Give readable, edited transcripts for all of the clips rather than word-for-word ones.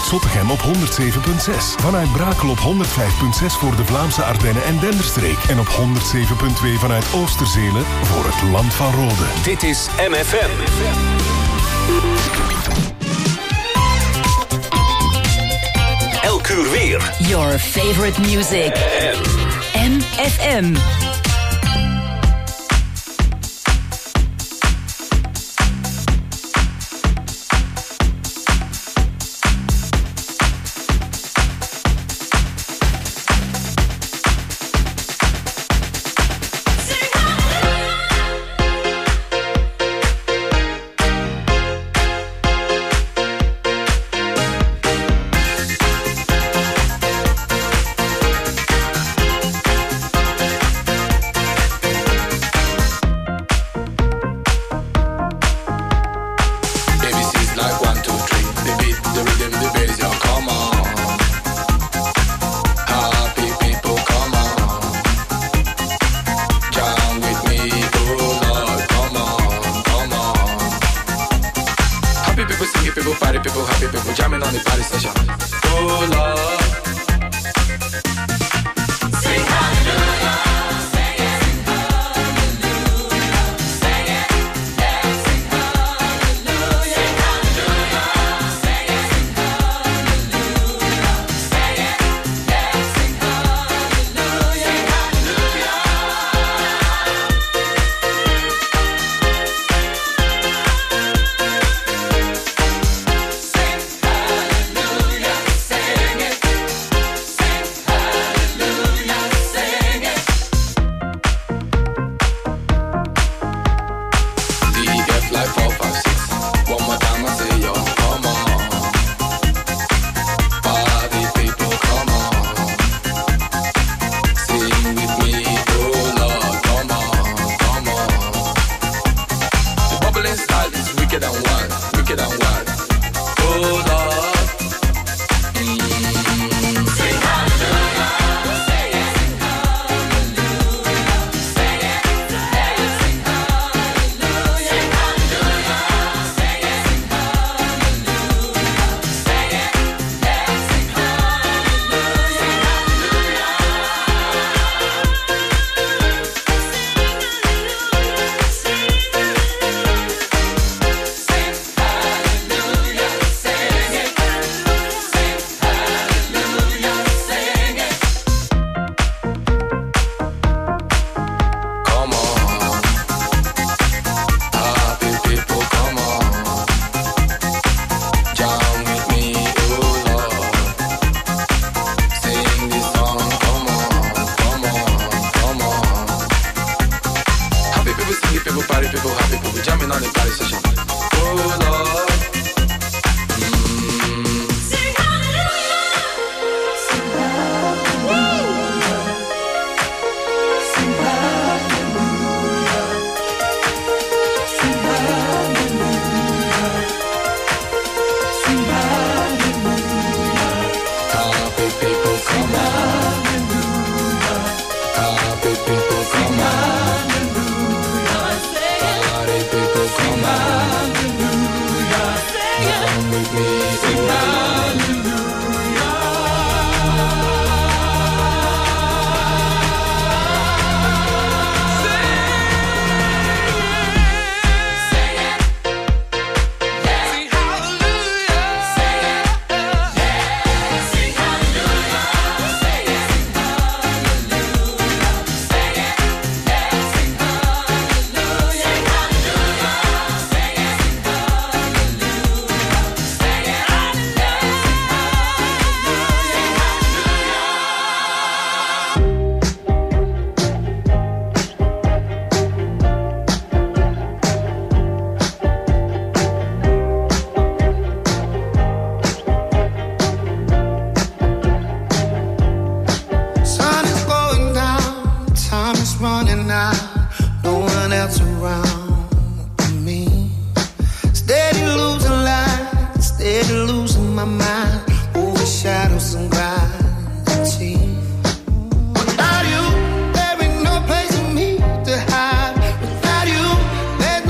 vanuit Zottegem op 107.6. Vanuit Brakel op 105.6 voor de Vlaamse Ardennen en Denderstreek. En op 107.2 vanuit Oosterzelen voor het Land van Rode. Dit is MFM. Elk uur weer. Your favorite music. MFM.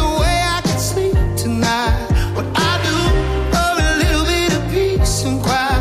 Some quiet.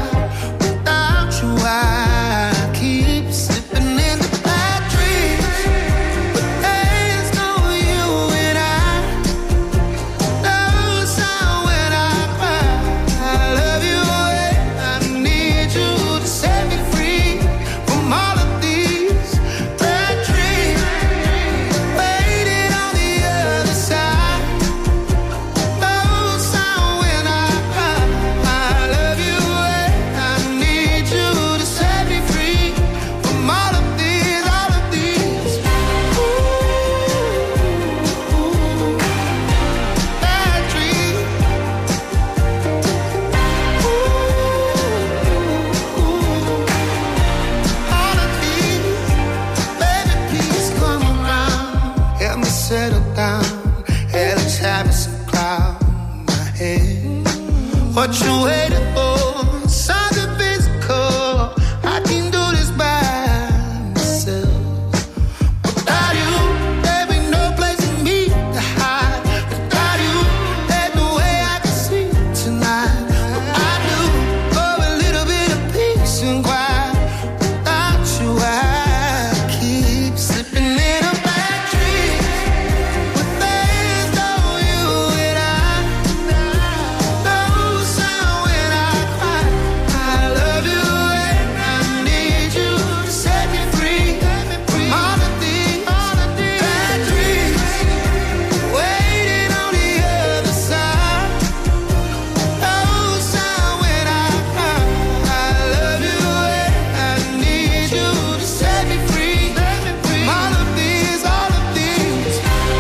what you waiting for? Something physical. I can do this by myself. Without you, there be no place for me to hide. Without you, there's no way I can sleep tonight. But I do for a little bit of peace and quiet. Without you, I keep slipping in a bad dream. But there's no you and I. No sound when I cry. I love you and I need you to set me free. From all of these bad dreams waiting on the other side. No sound when I cry. I love you and I need you to set me free. From all of these bad dreams.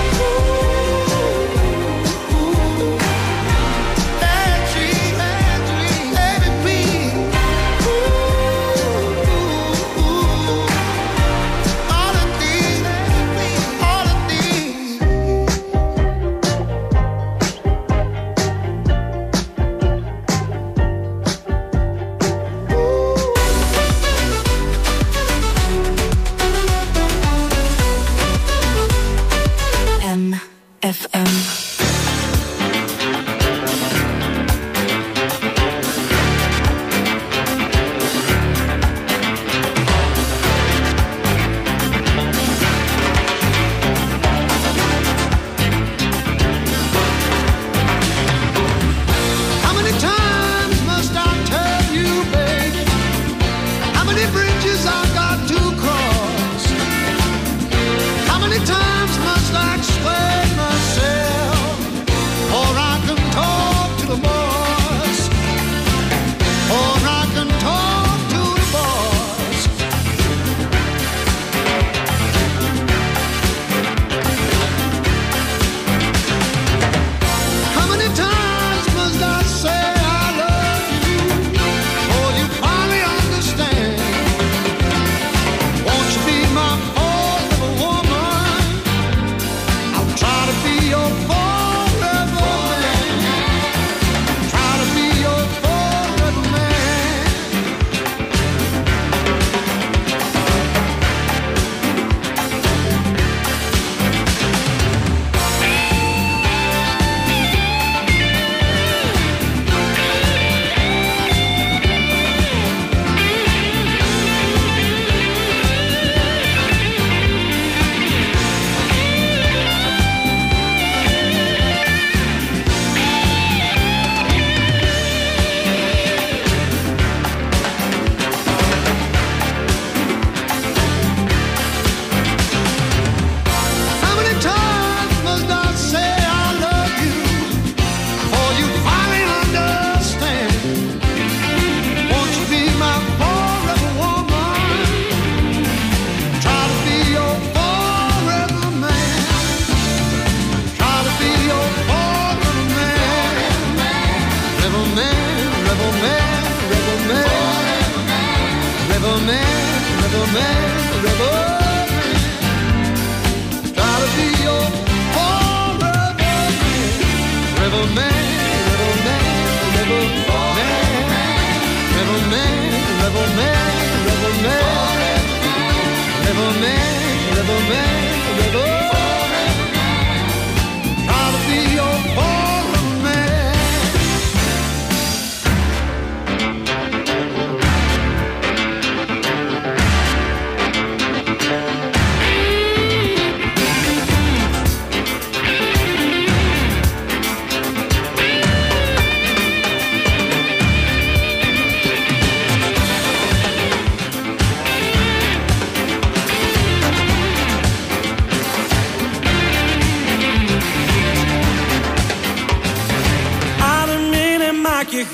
Baby, please. All of these. MFM. How many times must I tell you, baby? How many bridges I've got to cross? How many times must I explain myself? Or I can talk to the boss. Or I can talk to the boss. How many times must I say I love you before you finally understand? Won't you be my forever woman? I'll try to be your forever man. Try to be your forever man. How many times must I say I love you before you finally understand? Won't you be my forever woman? Try to be your forever man. Try to be your forever man. Rebel man, rebel man, rebel man. Rebel man, rebel man, rebel man. Try to be your forever man. Rebel man, rebel man, rebel man. Rebel man, rebel man, rebel man. Rebel man, rebel man, rebel man. Try to be your forever man. Adem in en maak je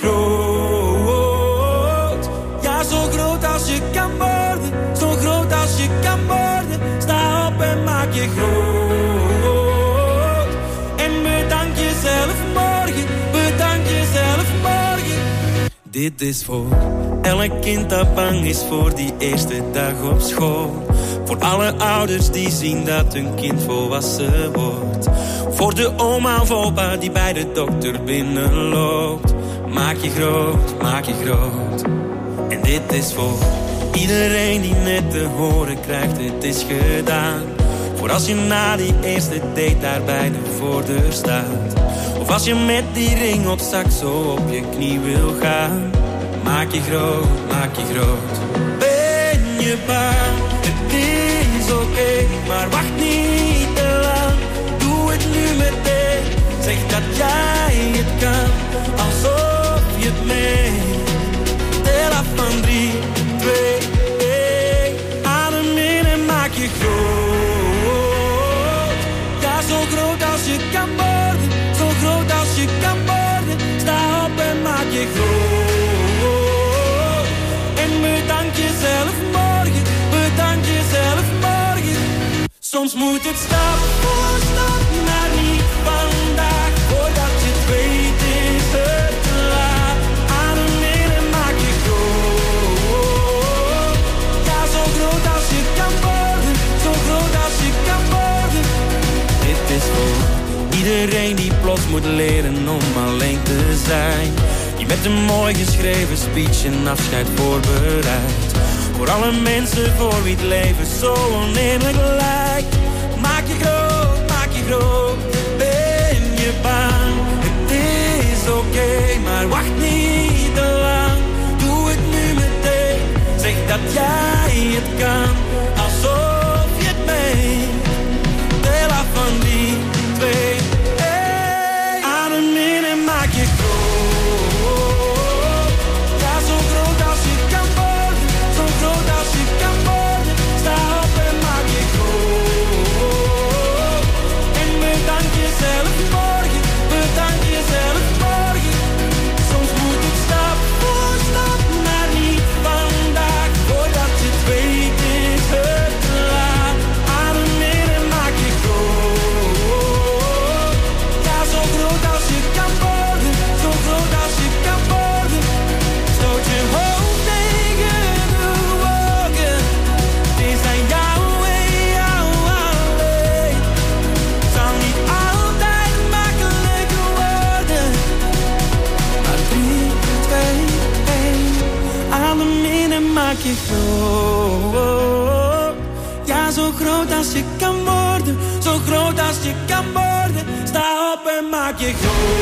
groot. Ja, zo groot als je kan worden. Zo groot als je kan worden. Sta op en maak je groot. En bedank jezelf morgen. Bedank jezelf morgen. Dit is voor elk kind dat bang is voor die eerste dag op school. Voor alle ouders die zien dat hun kind volwassen wordt. Voor de oma of opa die bij de dokter binnenloopt. maak je groot, maak je groot. En dit is voor iedereen die net te horen krijgt, het is gedaan. Voor als je na die eerste date daar bij de voordeur staat. Of als je met die ring op zak zo op je knie wil gaan. Maak je groot, maak je groot. Ben je bang? Het is oké, maar wacht niet te lang. Doe het nu meteen. Zeg dat jij het kan, alsof je het meent. Tel af van 3, 2, 1. Adem in en maak je groot. Ja, zo groot als je kan worden. Zo groot als je kan worden. Sta op en maak je groot. En bedank jezelf morgen. Bedank jezelf morgen. Soms moet het stap voor stap, maar niet vandaag. Voordat je het weet is het te laat. Adem in en maak je groot. Ja, zo groot als je kan worden. Zo groot als je kan worden. Dit is voor iedereen die plots moet leren om alleen te zijn. Die met een mooi geschreven speech een afscheid voorbereidt. Voor alle mensen voor wie het leven zo oneerlijk lijkt. Maak je groot, maak je groot. Ben je bang? Het is oké, maar wacht niet te lang. Doe het nu meteen. Zeg dat jij het kan, alsof je het meent. Tel af van 3, 2, 1. Adem in en maak je groot. Ja, zo groot als je kan worden. Zo groot als je kan worden. Sta op en maak je groot. En bedank jezelf morgen. Bedank jezelf morgen. Soms moet het stap voor stap, maar niet vandaag. Voordat je het weet is het te laat. Adem in en maak je groot. Ja, zo groot als je kan worden. Zo groot als je kan worden. Stoot je hoofd tegen de wolken. Het is aan jou en jou alleen. Het zal niet altijd makkelijk worden. Maar 3, 2, 1. Adem in en maak je groot. Ja, zo groot als je kan worden. Zo groot als je kan worden. Sta op en maak je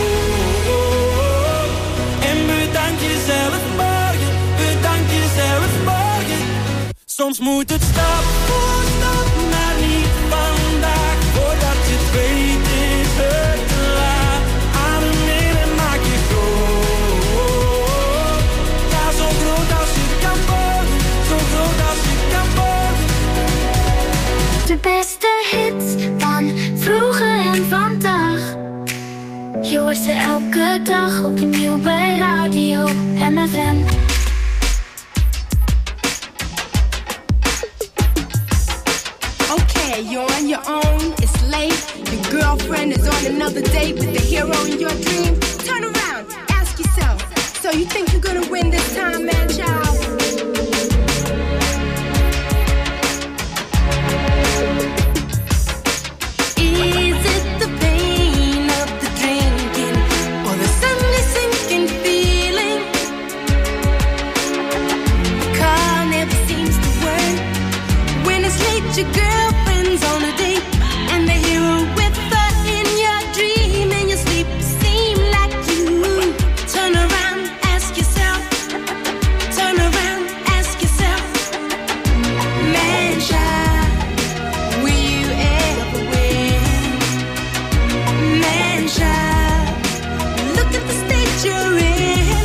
groot. En bedank jezelf morgen. Bedank jezelf morgen. Soms moet het stap voor stap, maar niet vandaag. Voordat je het weet is het te laat. Adem in en maak je groot. Ja, zo groot als je kan worden. Zo groot als je kan worden. De beste hits van vroeger en vandaag. Je hoort ze elke dag opnieuw bij Radio MFM. Okay, you're on your own, it's late. Your girlfriend is on another date with the hero in your dream. Turn around, ask yourself, so you think you're gonna win this time, man, child? Is it the pain of the drinking or the suddenly sinking feeling? The car never seems to work. When it's late, your girlfriend's on a date, and the hero with her in your dream. In your sleep, seem like you. Turn around, ask yourself. Turn around, ask yourself. Man, child, will you ever win? Man, child, look at the state you're in.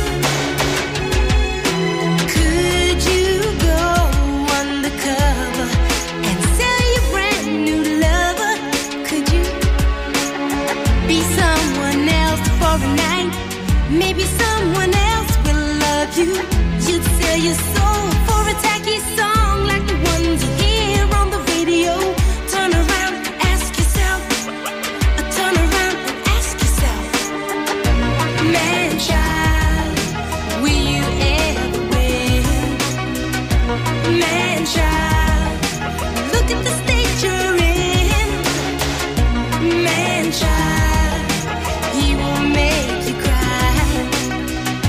Could you go undercover and sell your brand new lover? Could you be someone else for a night? Maybe someone else will love you. You'd sell your soul for a tacky song like the ones you hear on the radio. Turn around, ask yourself. Turn around and ask yourself. Man, child, will you ever win? Man, child, look at the state you're in. Man, child, he will make you cry.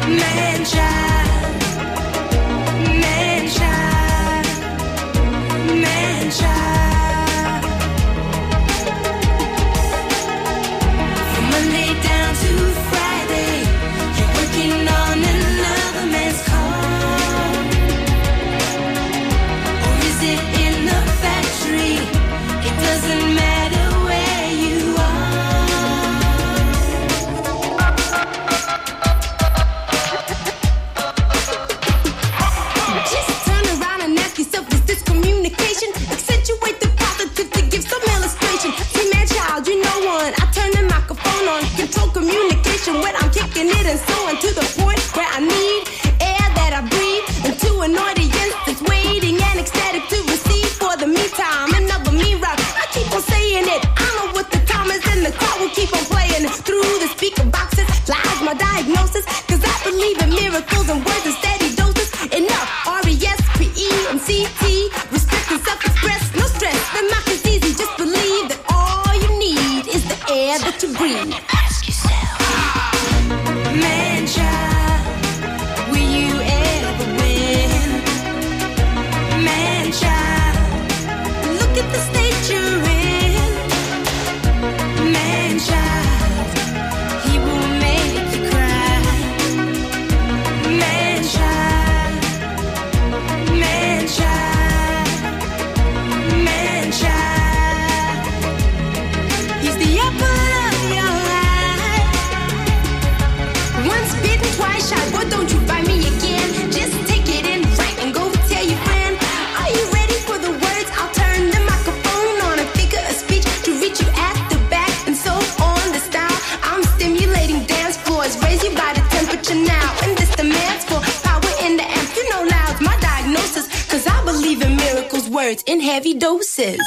In heavy doses.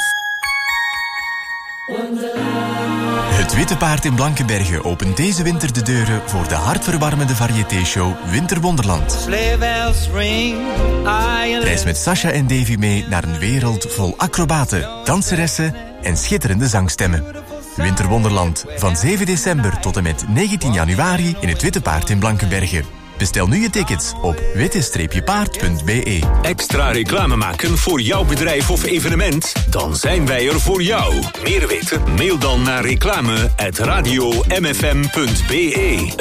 Het Witte Paard in Blankenberge opent deze winter de deuren voor de hartverwarmende variété-show Winterwonderland. Reis met Sasha en Davy mee naar een wereld vol acrobaten, danseressen en schitterende zangstemmen. Winterwonderland van 7 december tot en met 19 januari in het Witte Paard in Blankenberge. Bestel nu je tickets op witte-paard.be. Extra reclame maken voor jouw bedrijf of evenement? Dan zijn wij er voor jou. Meer weten? Mail dan naar reclame@radiomfm.be.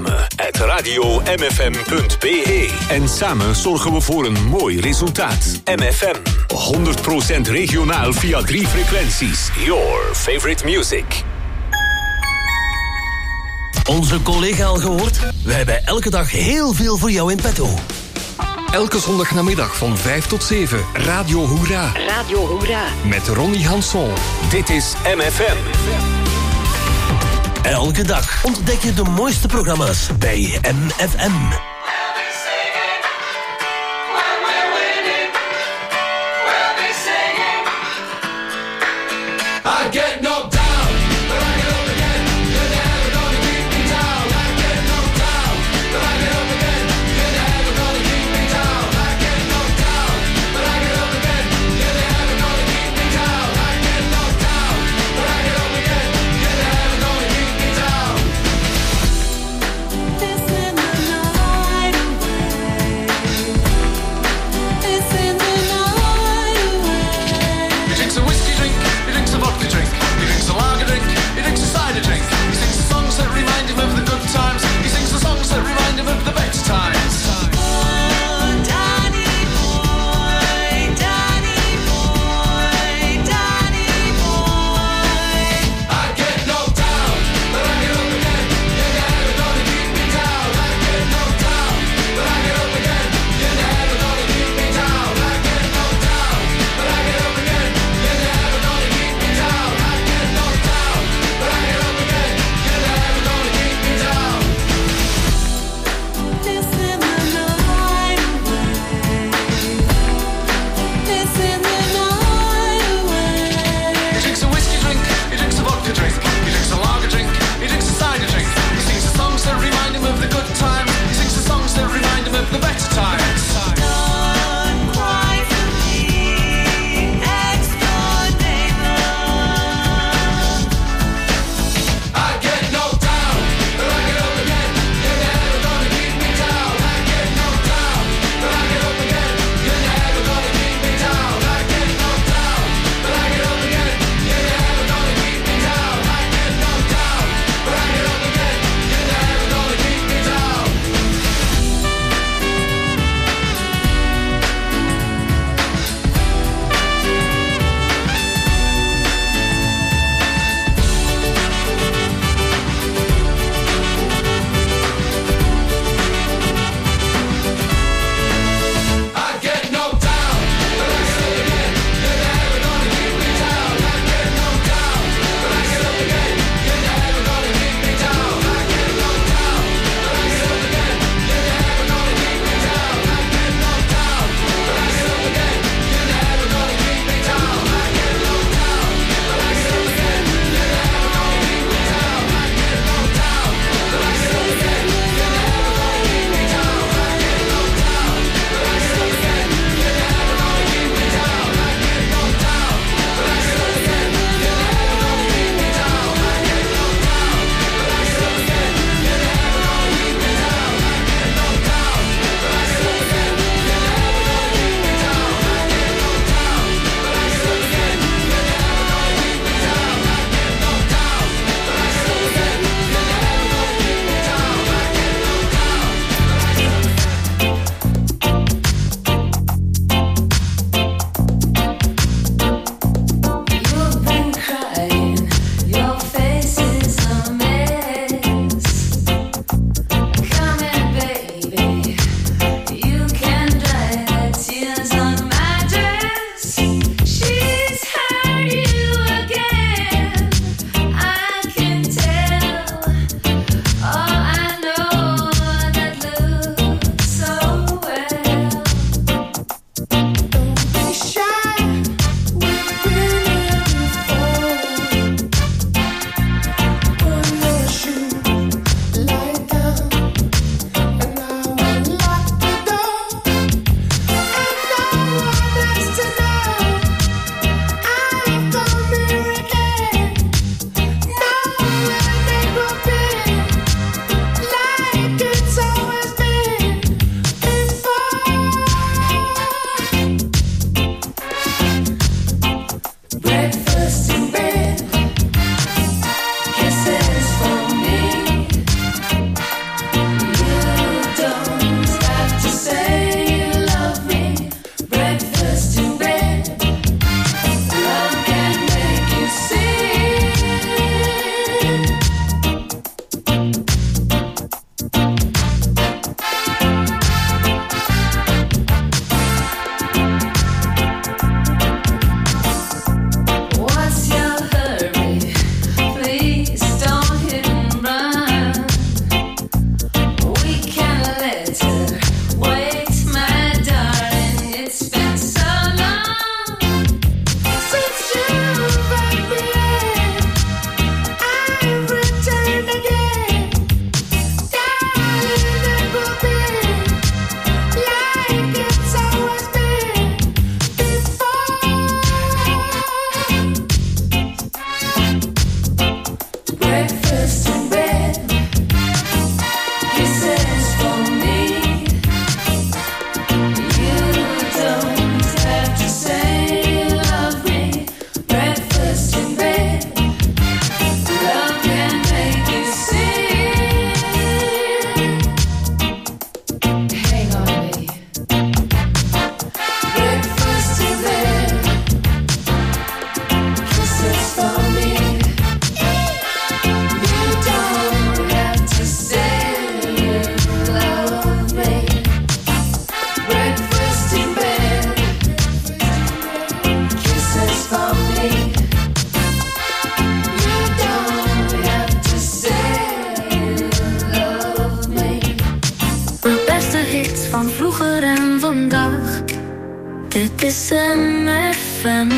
Reclame@radiomfm.be. En samen zorgen we voor een mooi resultaat. MFM. 100% regionaal via 3 frequenties. Your favorite music. Onze collega al gehoord? We hebben elke dag heel veel voor jou in petto. Elke zondagnamiddag van 5 tot 7. Radio Hoera. Radio Hoera. Met Ronnie Hanson. Dit is MFM. Elke dag ontdek je de mooiste programma's bij MFM. This is my life. hits van vroeger en vandaag. Dit is MFM.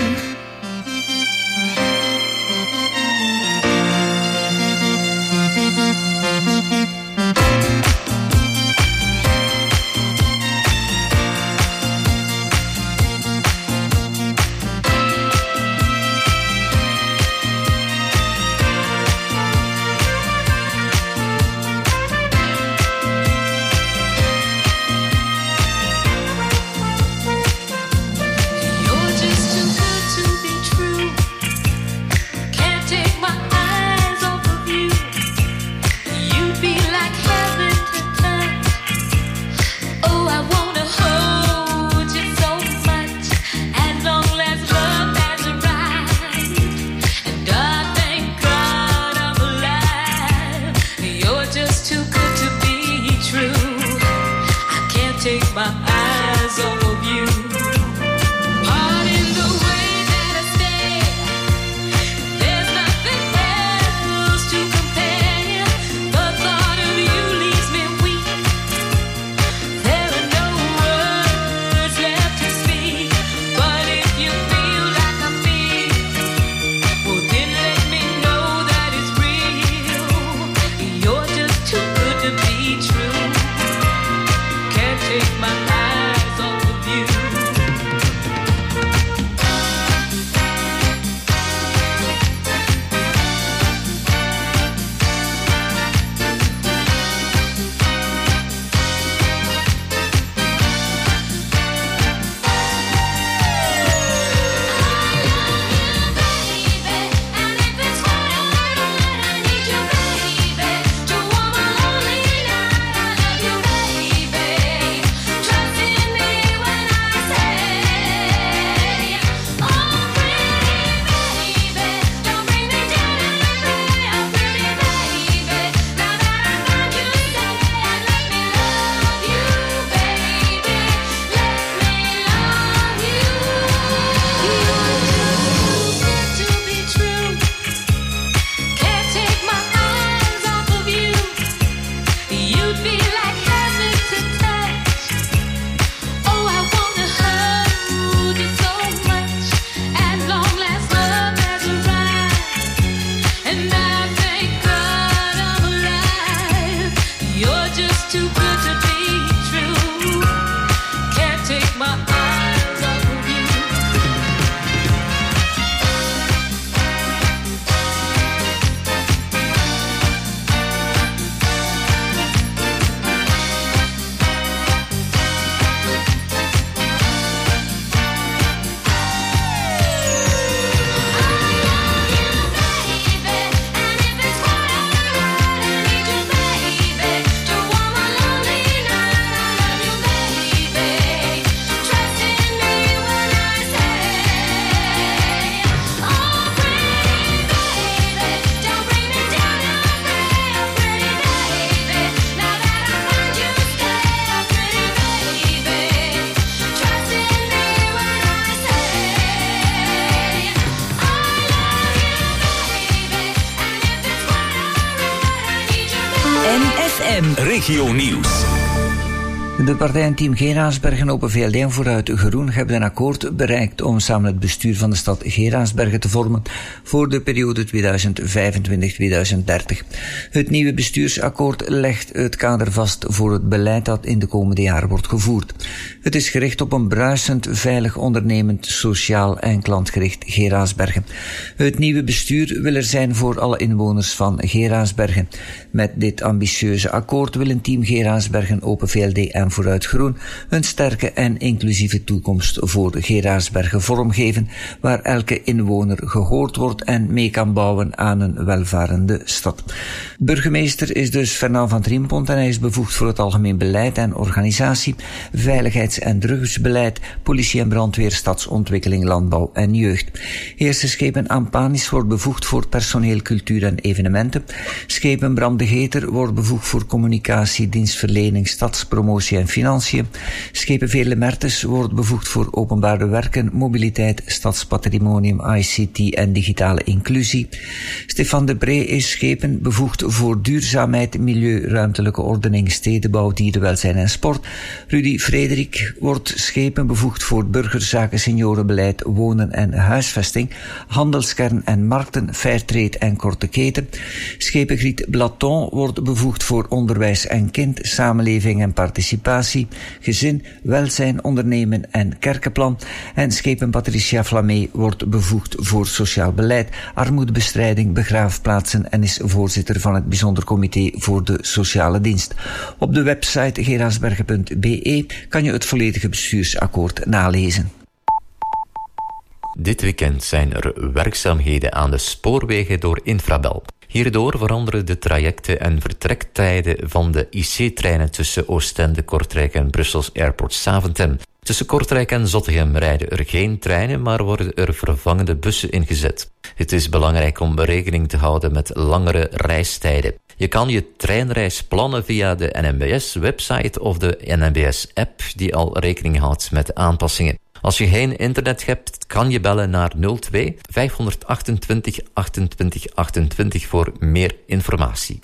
Regio Nieuws. De partijen Team Geraardsbergen, Open VLD en Vooruit Groen hebben een akkoord bereikt om samen het bestuur van de stad Geraardsbergen te vormen voor de periode 2025-2030. Het nieuwe bestuursakkoord legt het kader vast voor het beleid dat in de komende jaren wordt gevoerd. Het is gericht op een bruisend, veilig, ondernemend, sociaal en klantgericht Geraardsbergen. Het nieuwe bestuur wil er zijn voor alle inwoners van Geraardsbergen. Met dit ambitieuze akkoord willen Team Geraardsbergen, Open VLD en Vooruit Groen een sterke en inclusieve toekomst voor Geraardsbergen vormgeven, waar elke inwoner gehoord wordt en mee kan bouwen aan een welvarende stad. Burgemeester is dus Fernand van Triempont en hij is bevoegd voor het algemeen beleid en organisatie, veiligheids- en drugsbeleid, politie en brandweer, stadsontwikkeling, landbouw en jeugd. Heerserschepen Ampanis wordt bevoegd voor personeel, cultuur en evenementen. Schepen Bram de Geter wordt bevoegd voor communicatie, dienstverlening, stadspromotie Contributie en Financiën. Schepen Veerle Mertens wordt bevoegd voor openbare werken, mobiliteit, stadspatrimonium, ICT en digitale inclusie. Stefan de Bree is schepen bevoegd voor duurzaamheid, milieu, ruimtelijke ordening, stedenbouw, dierenwelzijn en sport. Rudy Frederik wordt schepen bevoegd voor burgerzaken, seniorenbeleid, wonen en huisvesting, handelskern en markten, fairtrade en korte keten. Schepen Griet Blaton wordt bevoegd voor onderwijs en kind, samenleving en participatie, gezin, welzijn, ondernemen en kerkenplan. En schepen Patricia Flamé wordt bevoegd voor sociaal beleid, armoedebestrijding, begraafplaatsen en is voorzitter van het bijzonder comité voor de sociale dienst. Op de website gerasbergen.be kan je het volledige bestuursakkoord nalezen. Dit weekend zijn er werkzaamheden aan de spoorwegen door Infrabel. Hierdoor veranderen de trajecten en vertrektijden van de IC-treinen tussen Oostende, Kortrijk en Brussels Airport Zaventem. Tussen Kortrijk en Zottegem rijden er geen treinen, maar worden er vervangende bussen ingezet. Het is belangrijk om rekening te houden met langere reistijden. Je kan je treinreis plannen via de NMBS-website of de NMBS-app die al rekening houdt met aanpassingen. Als je geen internet hebt, kan je bellen naar 02 528 28 28 voor meer informatie.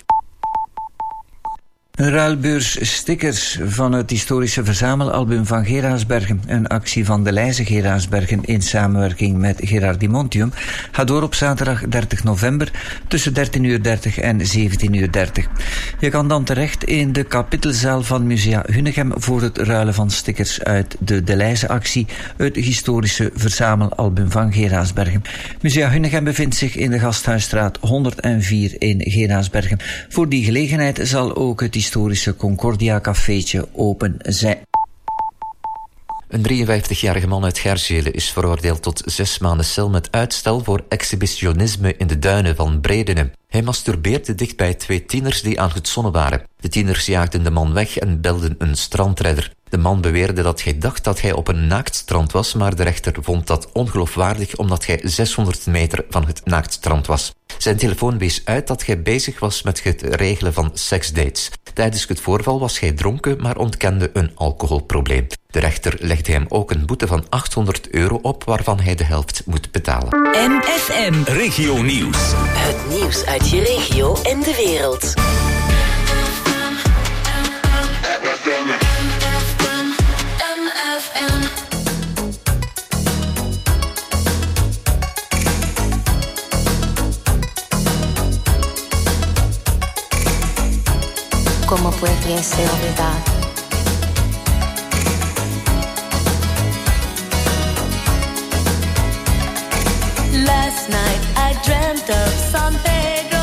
Een ruilbeurs stickers van het historische verzamelalbum van Geraardsbergen, een actie van de Leize Geraardsbergen in samenwerking met Gerardimontium, gaat door op zaterdag 30 november tussen 13:30 en 17:30. Je kan dan terecht in de kapittelzaal van Musea Hunnegem voor het ruilen van stickers uit de Leize actie, het historische verzamelalbum van Geraardsbergen. Musea Hunnegem bevindt zich in de Gasthuisstraat 104 in Geraardsbergen. Voor die gelegenheid zal ook het historische Concordia cafeetje open zijn. Een 53-jarige man uit Gerzelen is veroordeeld tot 6 maanden cel met uitstel voor exhibitionisme in de duinen van Bredene. Hij masturbeerde dicht bij 2 tieners die aan het zonnen waren. De tieners jaagden de man weg en belden een strandredder. De man beweerde dat hij dacht dat hij op een naaktstrand was, maar de rechter vond dat ongeloofwaardig omdat hij 600 meter van het naaktstrand was. Zijn telefoon wees uit dat hij bezig was met het regelen van seksdates. Tijdens het voorval was hij dronken, maar ontkende een alcoholprobleem. De rechter legde hem ook een boete van €800 op, waarvan hij de helft moet betalen. MFM Regio Nieuws. Het nieuws uit je regio en de wereld. ¿Cómo pudiese olvidar? Last night I dreamt of San Pedro,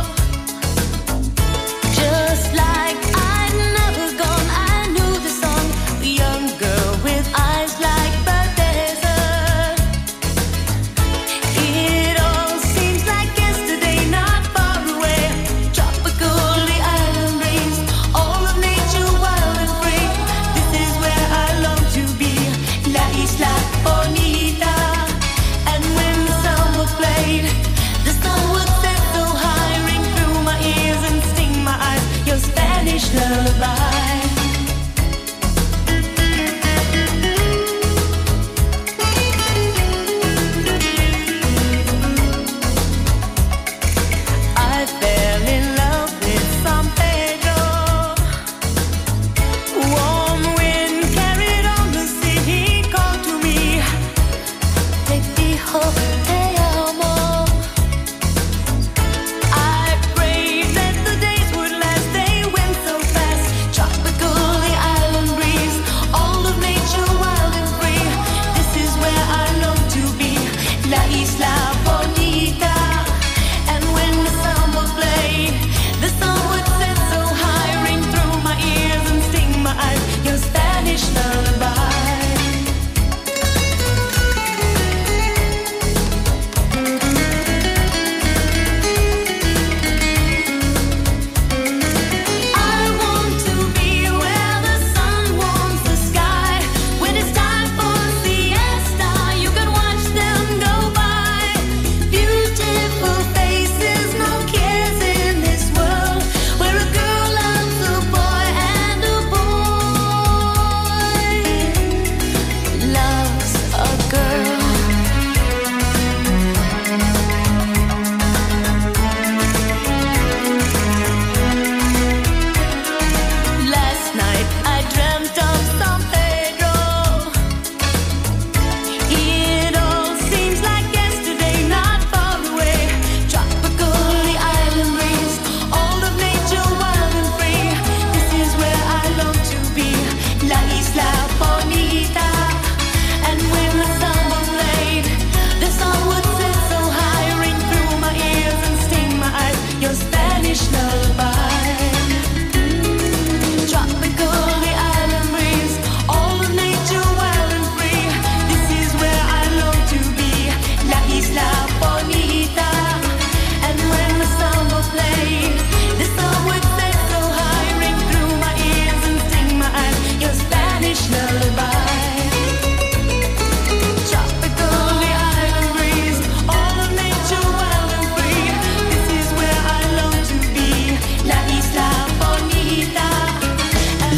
just like I'd never gone. I knew the song, a young girl with eyes like the desert. It all seems like yesterday, not far away. Tropical, the island breeze, all of nature wild and free. This is where I long to be, La Isla Bonita. And when the sun was played, the sun would set so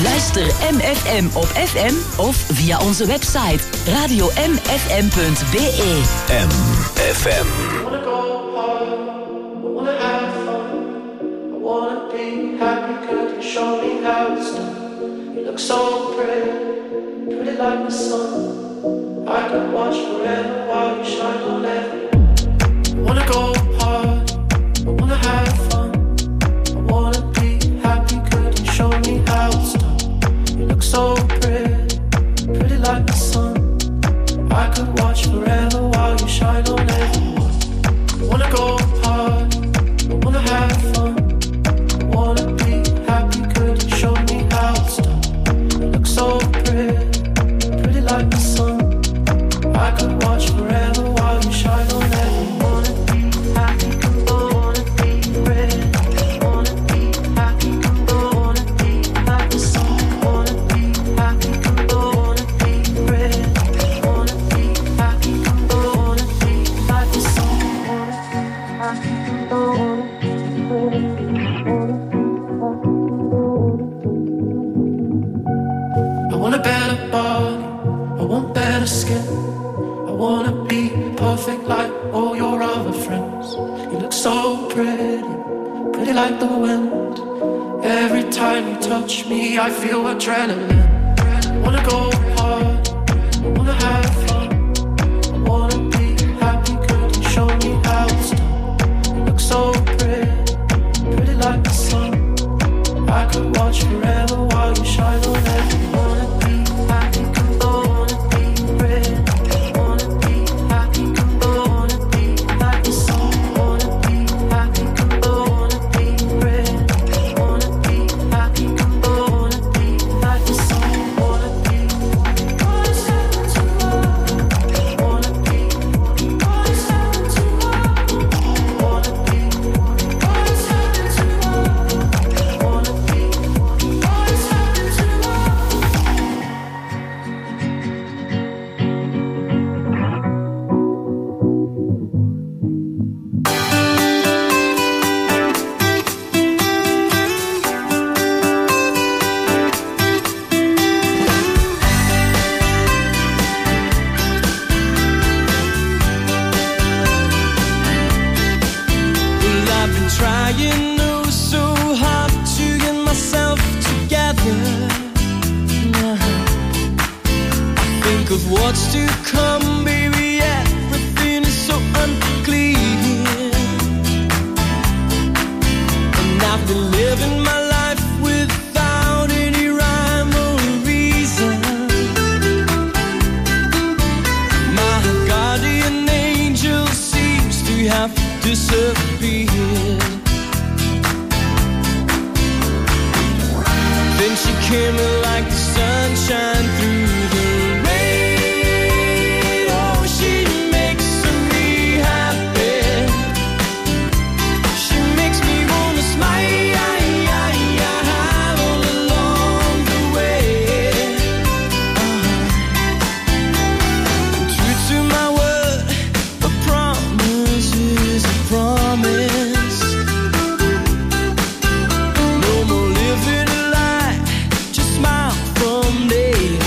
Luister MFM op FM of via onze website radiomfm.be. MFM. Show me how it's done. You look so pretty, pretty like the sun. I could watch forever while you shine on everyone. I wanna go hard, I wanna have fun. I wanna be happy, could you show me how it's done? You look so pretty, pretty like the sun. I could watch forever while you shine on everyone. I wanna go hard, I wanna have fun. I wanna be happy, could you show me how it's done? You look so pretty, pretty like the sun. I could watch forever while you shine on everyone. Wanna be happy, wanna be pretty. Wanna be happy, wanna be like the sun. Wanna be happy, wanna be pretty. Wanna be happy, wanna be like the sun. Wanna be happy, wanna be pretty. I want a better body, I want better skin. I wanna be perfect like all your other friends. You look so pretty, pretty like the wind. Every time you touch me, I feel adrenaline. I wanna go hard, I wanna have fun. I wanna be happy, could you show me how it's done? You look so pretty, pretty like the sun. I could watch forever while you shine on everyone. Wanna be happy, wanna be pretty. Wanna be happy, wanna be like the sun. Wanna be happy, wanna be pretty. Wanna be happy, wanna be like the sun. Wanna be what's happened to love? Wanna be what's happened to love? Wanna be what's happened to love? Wanna be what's happened to love? Well, I've been trying oh so hard to get myself together. I think of what's to come, baby. Everything is so unclear, and I've been living my life without any rhyme or reason. My guardian angel seems to have disappeared. Then she came like the sunshine through the rain. Oh, she makes me happy. She makes me wanna smile all along the way. True to my word, a promise is a promise. No more living a lie, just smile from day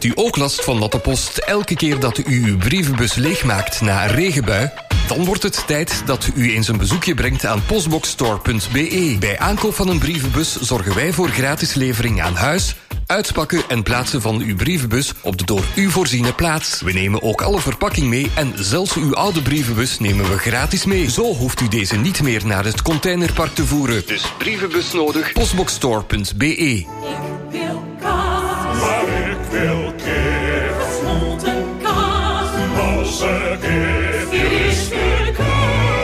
Heeft u ook last van natte post elke keer dat u uw brievenbus leegmaakt na een regenbui? Dan wordt het tijd dat u eens een bezoekje brengt aan postboxstore.be. Bij aankoop van een brievenbus zorgen wij voor gratis levering aan huis, uitpakken en plaatsen van uw brievenbus op de door u voorziene plaats. We nemen ook alle verpakking mee en zelfs uw oude brievenbus nemen we gratis mee. Zo hoeft u deze niet meer naar het containerpark te voeren. Dus brievenbus nodig, postboxstore.be. wil kaas, maar ik wil kip. Gesmolten kaas, losse kip, is weer kaas.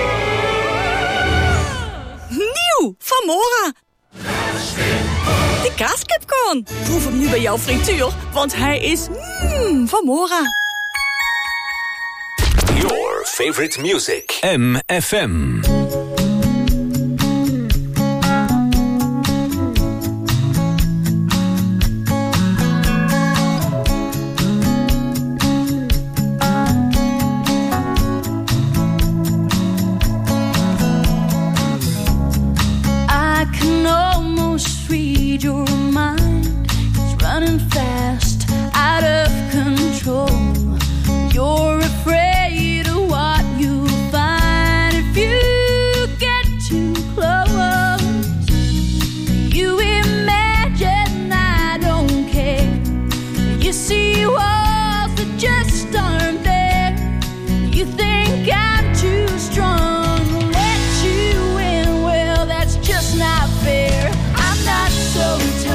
Nieuw, van Mora. De kaaskipcorn. Proef hem nu bij jouw frituur, want hij is van Mora. Your favorite music. MFM. Read your mind, it's running fast, out of control. You're afraid of what you'll find if you get too close. You imagine I don't care. You see walls that just aren't there. You think I'm too strong to let you in. Well, that's just not fair. I'm not so tired.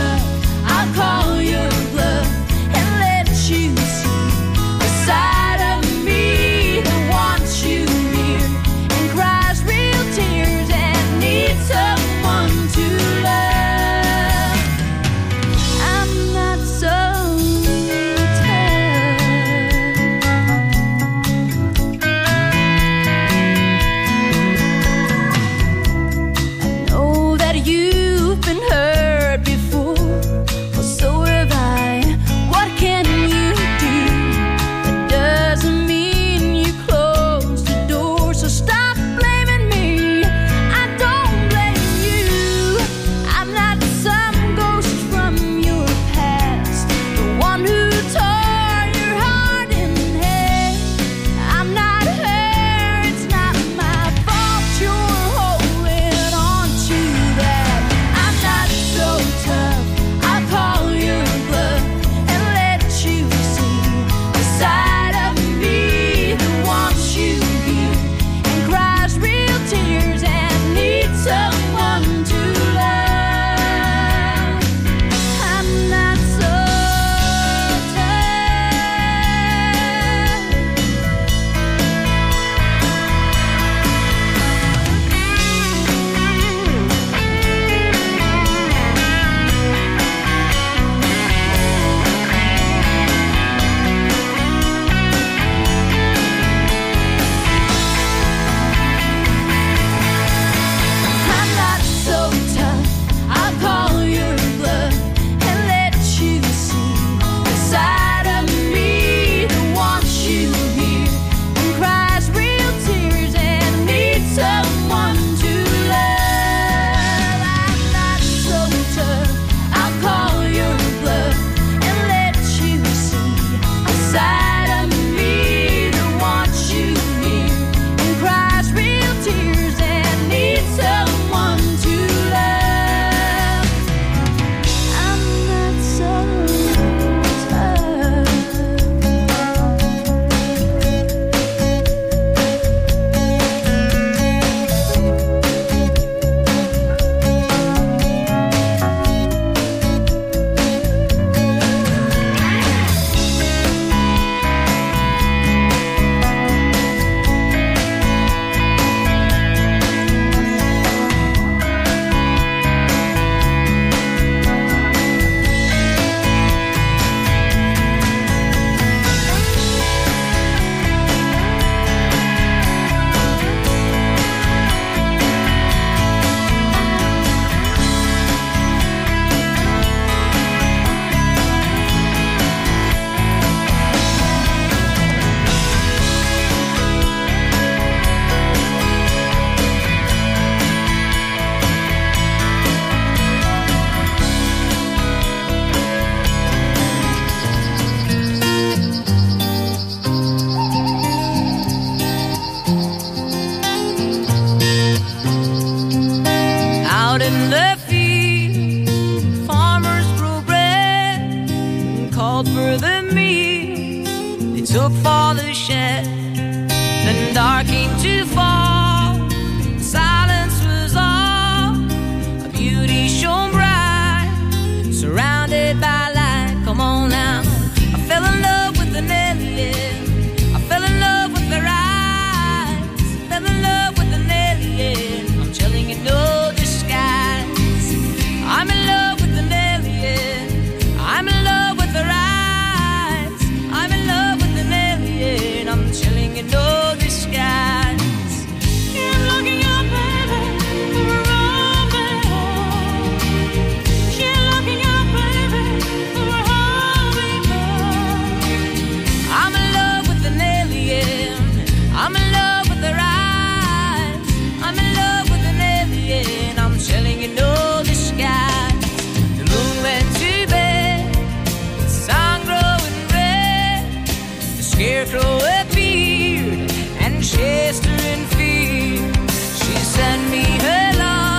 in the field, farmers grow bread and called for the meal. They took for the shed, then dark came to fall. Silence was all, a beauty shone bright, surrounded by light. Come on now, I fell in love with an alien. I fell in love with their eyes. I fell in love with an alien. I'm telling you, no disguise. I'm in love with an alien. I'm in love with their eyes. I'm in love with an alien. I'm telling you, no disguise. Keep looking up, baby, for a romance. Keep looking up, baby, for a hummingbird. I'm in love with an alien. I'm in love with their eyes. I'm in love with an alien. I'm telling you, no disguise. The moon went to bed, the sun growing red. The scarecrow appeared and chased her in fear. She sent me her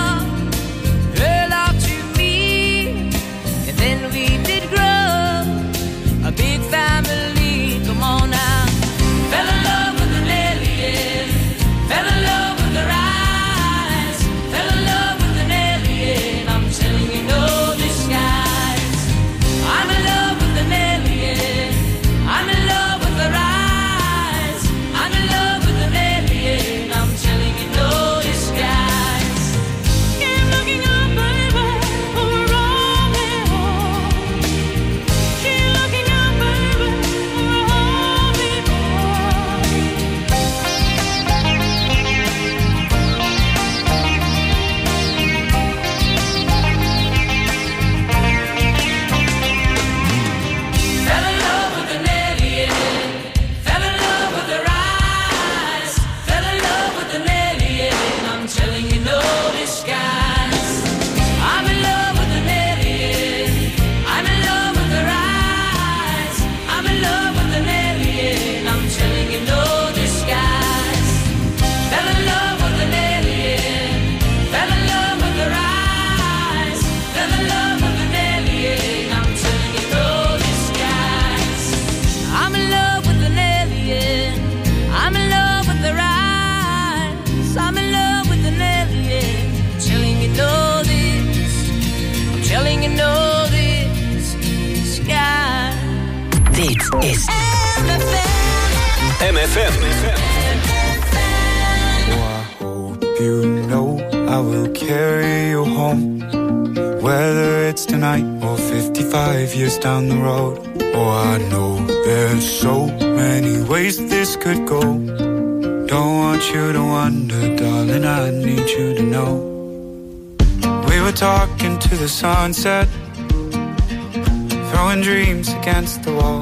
love to me, and then we did grow a big family. Come on now. Fell in love with an alien. Fell in love with their eyes. Fell in love with an alien. I'm telling you, no disguise. I'm in love with an alien. I'm in love with their eyes. I'm in love with an alien. I'm telling you, no disguise. Keep looking up, baby, for a Romeo. Keep looking up, baby, for a Fell in love with an alien. Fell in love with their eyes. Fell in love with an alien. I'm telling you, no disguise. I'm in love with an alien. I'm in love with their eyes. I'm in love with an alien. I'm telling you, no disguise. Fell in love with an alien. Fell in love with their eyes. Fell in love with an alien. I'm telling you, no disguise. I'm in love with an alien. I'm in love with their eyes. I'm in love with an alien. I'm telling you, no this. I'm telling you, no this. Sky. Dit is MFM. You know I will carry you home, whether it's tonight or 55 years down the road. Oh, I know there's so many ways this could go. Don't want you to wonder, darling, I need you to know. We were talking to the sunset, throwing dreams against the wall.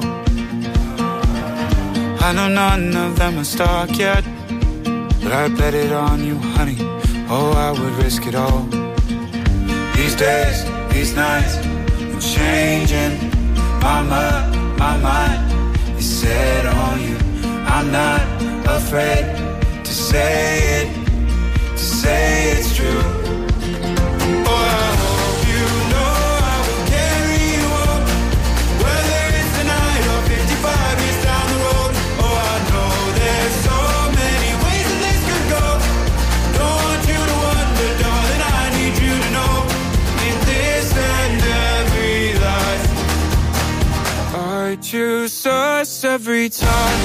I know none of them are stuck yet, but I bet it on you, honey. Oh, I would risk it all. These days, these nights, I'm changing. My mind is set on you. I'm not afraid to say it's true. Oh, I hope you know I will carry you home, whether it's tonight or 55 years down the road. Oh, I know there's so many ways that this could go. Don't want you to wonder, darling, I need you to know. In this and every life, I choose us every time.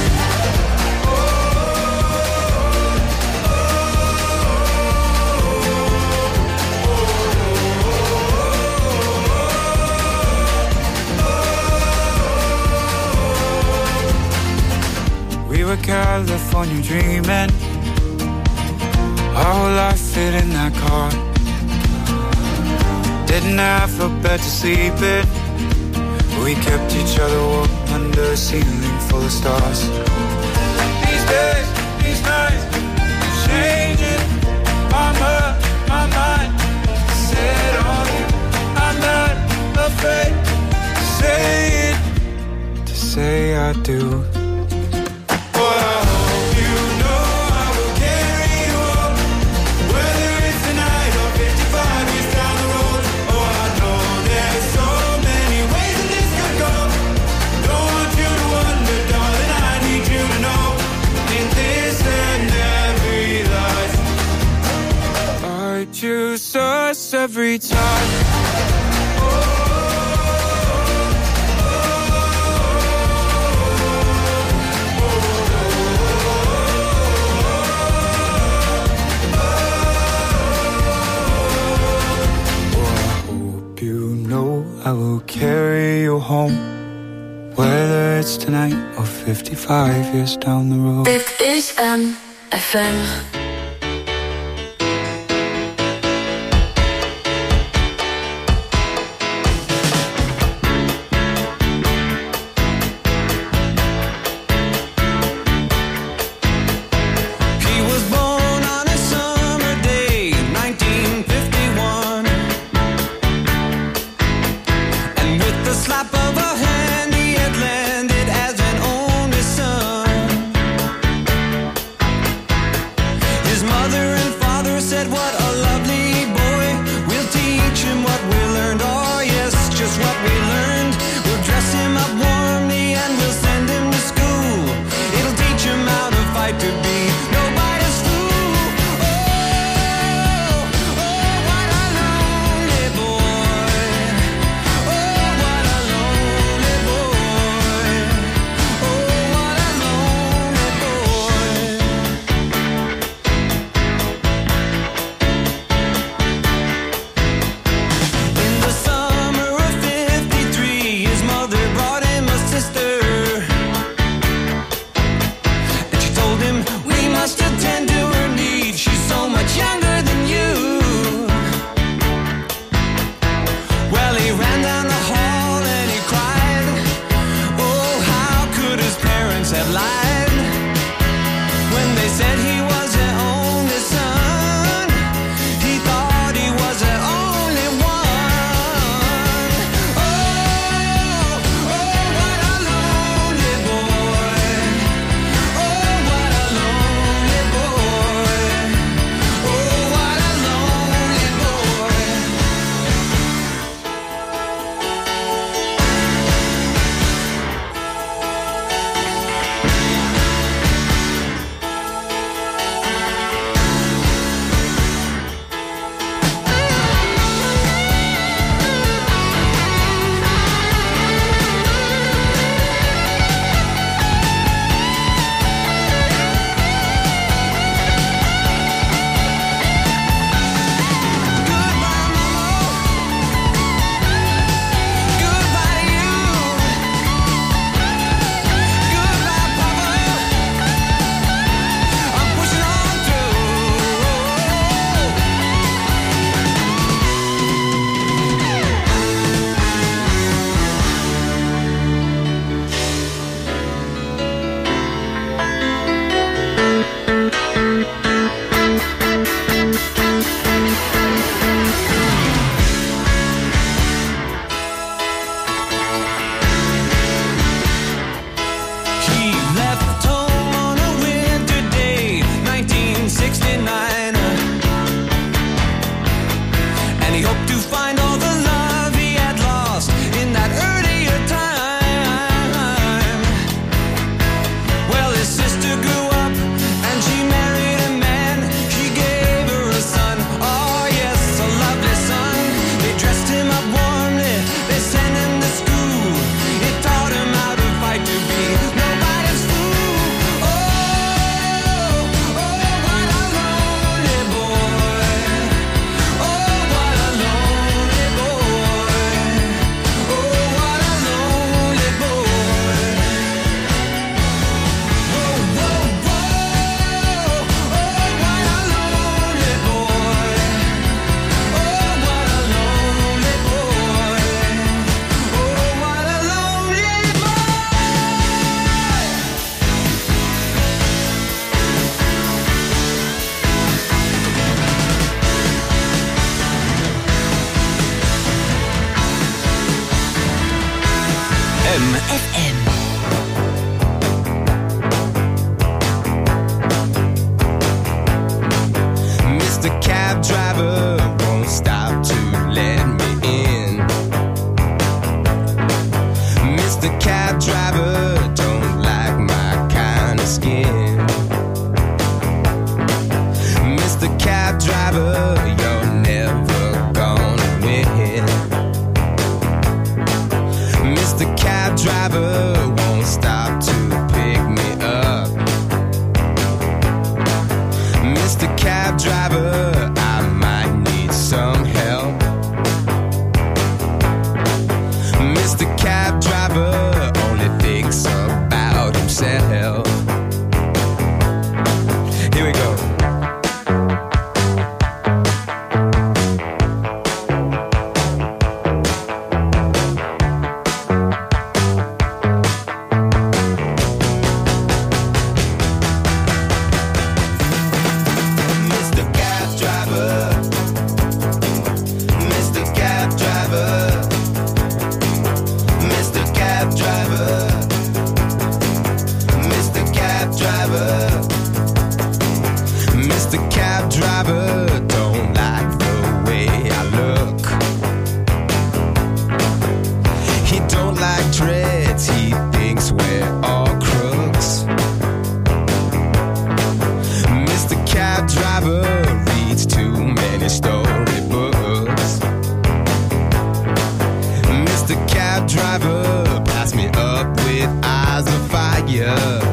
We were California dreaming, our whole life fit in that car. Didn't have a bed to sleep in, we kept each other warm under a ceiling full of stars. These days, these nights, I'm changing. My mind set on you. I'm not afraid to say I do. Down choose us every time. I will carry you home, whether it's tonight or 55 years down the road. Dit is MFM. MFM. Mr. Cab Driver won't stop to let me in. Mr. Cab Driver don't like my kind of skin. Mr. Cab Driver, you're many storybooks. Mr. Cab Driver, pass me up with eyes of fire.